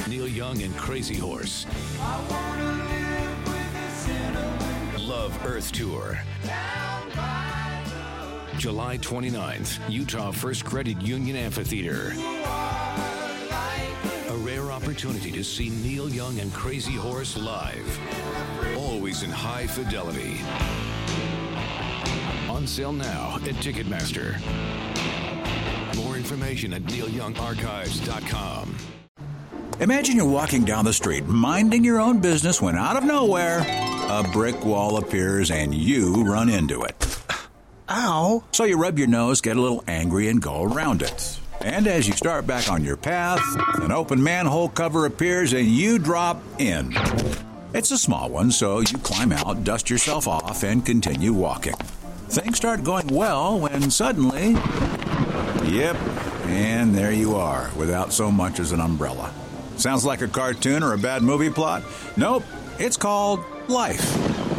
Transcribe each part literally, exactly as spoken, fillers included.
Neil Young and Crazy Horse. Love Earth Tour. July twenty-ninth, Utah First Credit Union Amphitheater. A rare opportunity to see Neil Young and Crazy Horse live. Always in high fidelity. On sale now at Ticketmaster. More information at neil young archives dot com. Imagine you're walking down the street, minding your own business, when out of nowhere, a brick wall appears and you run into it. Ow! So you rub your nose, get a little angry, and go around it. And as you start back on your path, an open manhole cover appears and you drop in. It's a small one, so you climb out, dust yourself off, and continue walking. Things start going well when suddenly, yep, and there you are, without so much as an umbrella. Sounds like a cartoon or a bad movie plot? Nope, it's called life.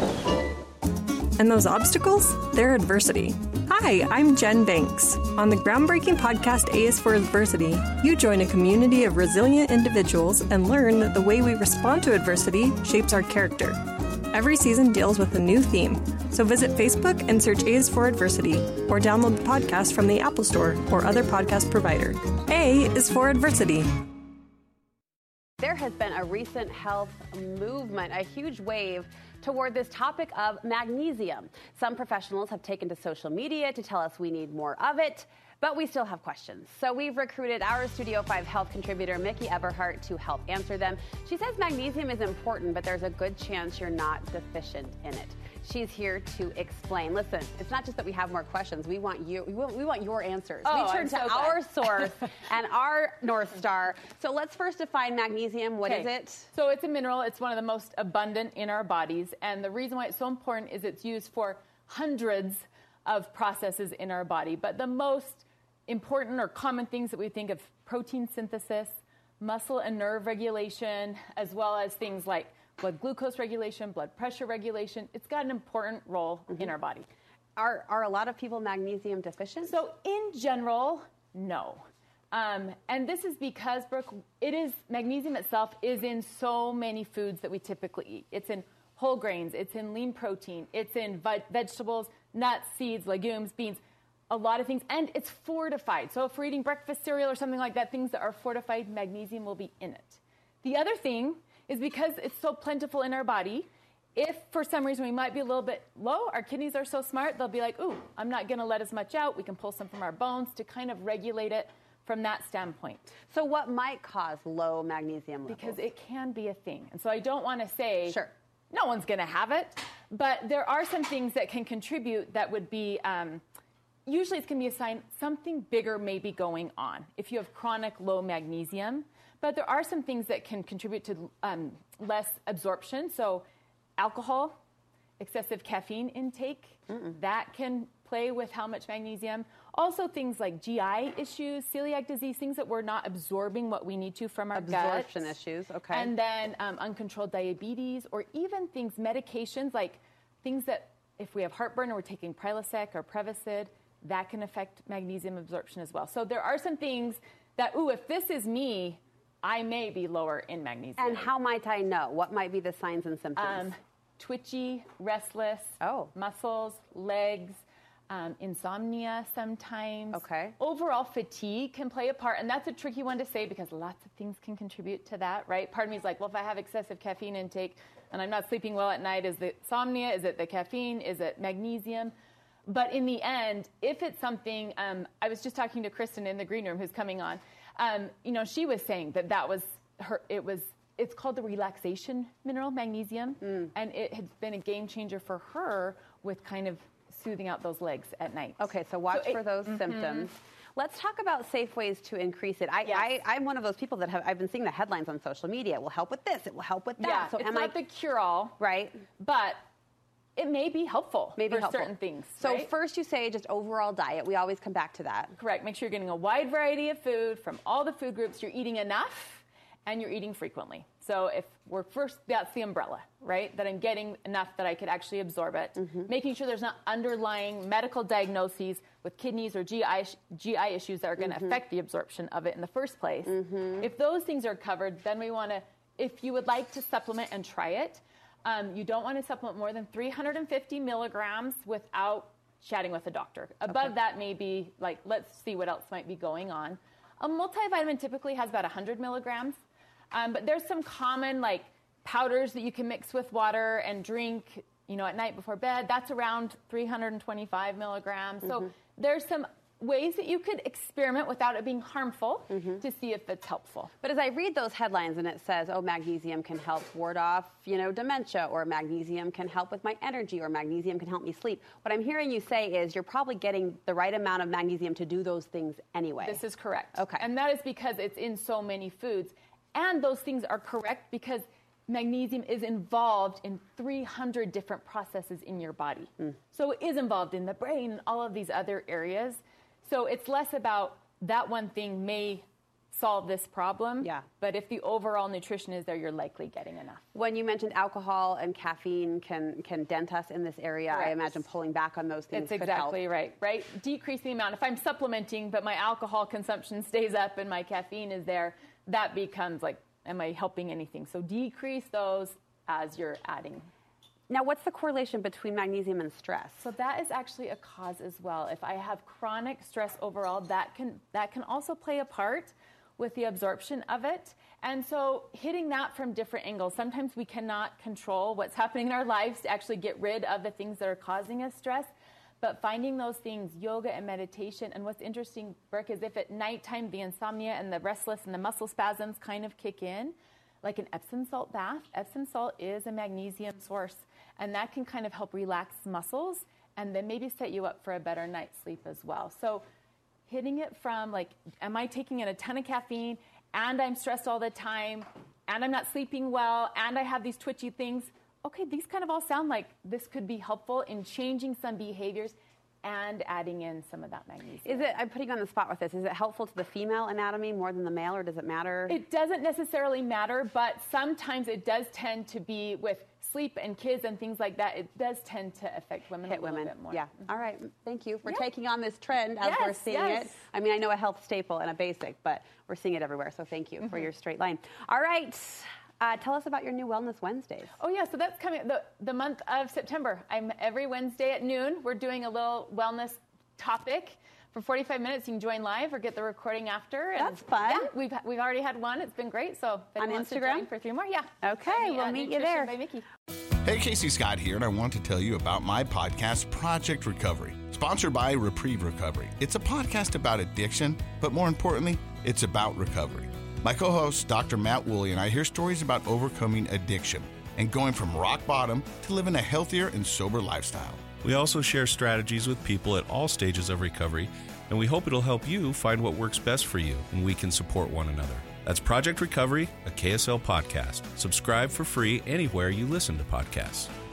And those obstacles? They're adversity. Hi, I'm Jen Banks. On the groundbreaking podcast A is for Adversity, you join a community of resilient individuals and learn that the way we respond to adversity shapes our character. Every season deals with a new theme, so visit Facebook and search A is for Adversity, or download the podcast from the Apple Store or other podcast provider. A is for Adversity. There has been a recent health movement, a huge wave toward this topic of magnesium. Some professionals have taken to social media to tell us we need more of it, but we still have questions. So we've recruited our Studio five health contributor, Mickey Everhart, to help answer them. She says magnesium is important, but there's a good chance you're not deficient in it. She's here to explain. Listen, it's not just that we have more questions. We want you. We want, we want your answers. Oh, we turn I'm to so our glad. source and our North Star. So let's first define magnesium. What Okay. is it? So it's a mineral. It's one of the most abundant in our bodies. And the reason why it's so important is it's used for hundreds of processes in our body. But the most important or common things that we think of: protein synthesis, muscle and nerve regulation, as well as things like blood glucose regulation, blood pressure regulation. It's got an important role mm-hmm. in our body. Are, are a lot of people magnesium deficient? So in general, no. Um, and this is because, Brooke, it is, magnesium itself is in so many foods that we typically eat. It's in whole grains, it's in lean protein, it's in vi- vegetables, nuts, seeds, legumes, beans, a lot of things, and it's fortified. So if we're eating breakfast cereal or something like that, things that are fortified, magnesium will be in it. The other thing is because it's so plentiful in our body, if for some reason we might be a little bit low, our kidneys are so smart, they'll be like, ooh, I'm not going to let as much out. We can pull some from our bones to kind of regulate it from that standpoint. So what might cause low magnesium levels? Because it can be a thing. And so I don't want to say sure. no one's going to have it, but there are some things that can contribute that would be, um, usually it's going to be a sign something bigger may be going on if you have chronic low magnesium. But there are some things that can contribute to um, less absorption. So alcohol, excessive caffeine intake, Mm-mm. that can play with how much magnesium. Also things like G I issues, celiac disease, things that we're not absorbing what we need to from our gut. Absorption issues, okay. And then um, uncontrolled diabetes, or even things, medications, like things that if we have heartburn or we're taking Prilosec or Prevacid, that can affect magnesium absorption as well. So there are some things that, ooh, if this is me, I may be lower in magnesium. And how might I know? What might be the signs and symptoms? Um, twitchy, restless, oh. muscles, legs, um, insomnia sometimes. Okay. Overall fatigue can play a part, and that's a tricky one to say because lots of things can contribute to that, right? Part of me is like, well, if I have excessive caffeine intake and I'm not sleeping well at night, is it insomnia? Is it the caffeine? Is it magnesium? But in the end, if it's something, um, I was just talking to Kristen in the green room who's coming on. Um, you know, she was saying that that was her, it was, it's called the relaxation mineral, magnesium. Mm. And it has been a game changer for her with kind of soothing out those legs at night. Okay, so watch so for it, those mm-hmm. symptoms. Let's talk about safe ways to increase it. I, yes. I, I'm one of those people that have, I've been seeing the headlines on social media. It will help with this. It will help with that. Yeah, so it's am not I, the cure-all. Right. But it may be helpful Maybe for helpful. certain things. So right? first you say just overall diet. We always come back to that. Correct. Make sure you're getting a wide variety of food from all the food groups. You're eating enough and you're eating frequently. So if we're first, that's the umbrella, right? That I'm getting enough that I could actually absorb it. Mm-hmm. Making sure there's not underlying medical diagnoses with kidneys or G I, G I issues that are going to mm-hmm. affect the absorption of it in the first place. Mm-hmm. If those things are covered, then we want to, if you would like to supplement and try it, um, you don't want to supplement more than three hundred fifty milligrams without chatting with a doctor. Above okay. that, maybe, like, let's see what else might be going on. A multivitamin typically has about one hundred milligrams. Um, but there's some common, like, powders that you can mix with water and drink, you know, at night before bed. That's around three hundred twenty-five milligrams. Mm-hmm. So there's some ways that you could experiment without it being harmful mm-hmm. to see if it's helpful. But as I read those headlines and it says, oh, magnesium can help ward off, you know, dementia, or magnesium can help with my energy, or magnesium can help me sleep. What I'm hearing you say is you're probably getting the right amount of magnesium to do those things anyway. This is correct. Okay. And that is because it's in so many foods. And those things are correct because magnesium is involved in three hundred different processes in your body. Mm. So it is involved in the brain and all of these other areas. So it's less about that one thing may solve this problem. Yeah. But if the overall nutrition is there, you're likely getting enough. When you mentioned alcohol and caffeine can, can dent us in this area, Correct. I imagine pulling back on those things That's could exactly help. right, right? Decrease the amount. If I'm supplementing, but my alcohol consumption stays up and my caffeine is there, that becomes like, am I helping anything? So decrease those as you're adding. Now, what's the correlation between magnesium and stress? So that is actually a cause as well. If I have chronic stress overall, that can that can also play a part with the absorption of it. And so hitting that from different angles. Sometimes we cannot control what's happening in our lives to actually get rid of the things that are causing us stress. But finding those things, yoga and meditation. And what's interesting, Brooke, is if at nighttime the insomnia and the restless and the muscle spasms kind of kick in, like an Epsom salt bath. Epsom salt is a magnesium source, and that can kind of help relax muscles and then maybe set you up for a better night's sleep as well. So hitting it from, like, am I taking in a ton of caffeine and I'm stressed all the time and I'm not sleeping well and I have these twitchy things? Okay, these kind of all sound like this could be helpful in changing some behaviors and adding in some of that magnesium. Is it, I'm putting you on the spot with this, is it helpful to the female anatomy more than the male, or does it matter? It doesn't necessarily matter, but sometimes it does tend to be with sleep and kids and things like that. It does tend to affect women Hit a little women. bit more. Yeah. Mm-hmm. All right. Thank you for yeah. taking on this trend as yes, we're seeing yes. it. I mean, I know a health staple and a basic, but we're seeing it everywhere. So thank you mm-hmm. for your straight line. All right. Uh, tell us about your new Wellness Wednesdays. Oh, yeah. So that's coming the, the month of September. I'm every Wednesday at noon. We're doing a little wellness topic for forty-five minutes. You can join live or get the recording after. And that's fun. Yeah, we've we've already had one. It's been great. So if on wants Instagram to join for three more, yeah. Okay, me, we'll uh, meet Nutrition you there. By Mickey. Hey, Casey Scott here, and I want to tell you about my podcast, Project Recovery, sponsored by Reprieve Recovery. It's a podcast about addiction, but more importantly, it's about recovery. My co-host, Doctor Matt Woolley, and I hear stories about overcoming addiction and going from rock bottom to living a healthier and sober lifestyle. We also share strategies with people at all stages of recovery, and we hope it'll help you find what works best for you, and we can support one another. That's Project Recovery, a K S L podcast. Subscribe for free anywhere you listen to podcasts.